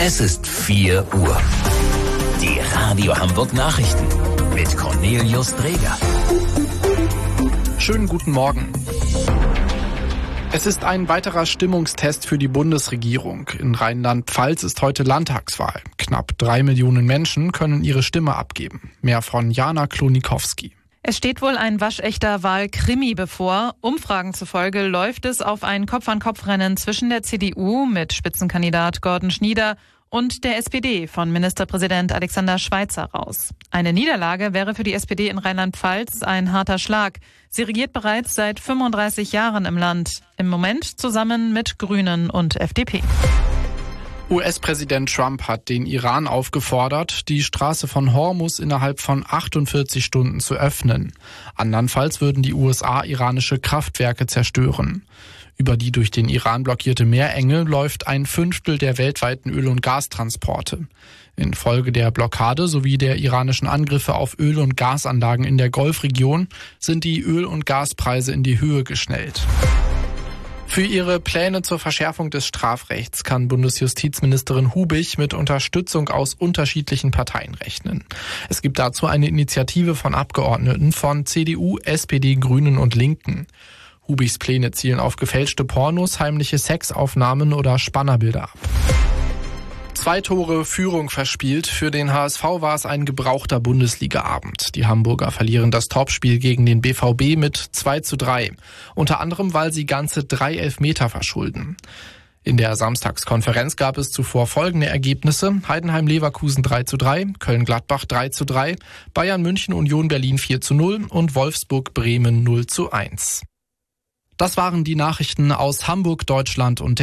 Es ist 4 Uhr. Die Radio Hamburg Nachrichten mit Cornelius Dreger. Schönen guten Morgen. Es ist ein weiterer Stimmungstest für die Bundesregierung. In Rheinland-Pfalz ist heute Landtagswahl. Knapp 3 Millionen Menschen können ihre Stimme abgeben. Mehr von Jana Klonikowski. Es steht wohl ein waschechter Wahlkrimi bevor. Umfragen zufolge läuft es auf ein Kopf-an-Kopf-Rennen zwischen der CDU mit Spitzenkandidat Gordon Schnieder und der SPD von Ministerpräsident Alexander Schweitzer raus. Eine Niederlage wäre für die SPD in Rheinland-Pfalz ein harter Schlag. Sie regiert bereits seit 35 Jahren im Land. Im Moment zusammen mit Grünen und FDP. US-Präsident Trump hat den Iran aufgefordert, die Straße von Hormuz innerhalb von 48 Stunden zu öffnen. Andernfalls würden die USA iranische Kraftwerke zerstören. Über die durch den Iran blockierte Meerenge läuft 1/5 der weltweiten Öl- und Gastransporte. Infolge der Blockade sowie der iranischen Angriffe auf Öl- und Gasanlagen in der Golfregion sind die Öl- und Gaspreise in die Höhe geschnellt. Für ihre Pläne zur Verschärfung des Strafrechts kann Bundesjustizministerin Hubig mit Unterstützung aus unterschiedlichen Parteien rechnen. Es gibt dazu eine Initiative von Abgeordneten von CDU, SPD, Grünen und Linken. Hubigs Pläne zielen auf gefälschte Pornos, heimliche Sexaufnahmen oder Spannerbilder ab. 2 Tore Führung verspielt. Für den HSV war es ein gebrauchter Bundesliga-Abend. Die Hamburger verlieren das Topspiel gegen den BVB mit 2:3. Unter anderem, weil sie ganze 3 Elfmeter verschulden. In der Samstagskonferenz gab es zuvor folgende Ergebnisse: Heidenheim-Leverkusen 3:3, Köln-Gladbach 3:3, Bayern-München Union Berlin 4:0 und Wolfsburg-Bremen 0:1. Das waren die Nachrichten aus Hamburg, Deutschland und